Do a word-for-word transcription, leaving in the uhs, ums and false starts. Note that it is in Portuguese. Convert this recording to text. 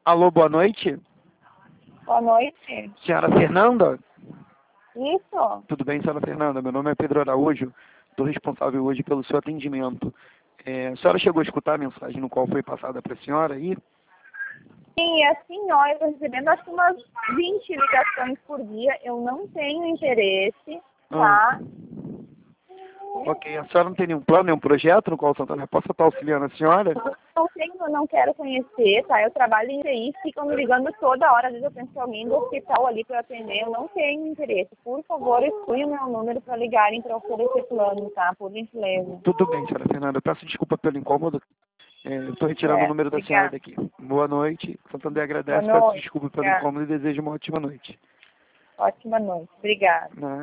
Alô, boa noite. Boa noite. Senhora Fernanda? Isso. Tudo bem, senhora Fernanda? Meu nome é Pedro Araújo. Estou responsável hoje pelo seu atendimento. É, a senhora chegou a escutar a mensagem no qual foi passada para a senhora aí? Sim, assim, ó, eu estou recebendo acho que umas vinte ligações por dia. Eu não tenho interesse, Ah, tá? ok. A senhora não tem nenhum plano, nenhum projeto no qual o Santana possa estar auxiliando a senhora? Não tenho, eu não quero conhecer, tá? Eu trabalho em T I, ficam me ligando toda hora. Às vezes eu penso que alguém do hospital ali para atender. Eu não tenho interesse. Por favor, exclui o meu número para ligarem para oferecer plano, tá? Por gentileza. Tudo bem, senhora Fernanda. Eu peço desculpa pelo incômodo. É, eu estou retirando o É, número da senhora obrigada. daqui. Boa noite. Santander Boa agradece, peço noite. desculpa pelo Obrigada. incômodo e desejo uma ótima noite. Ótima noite. Obrigada. Né?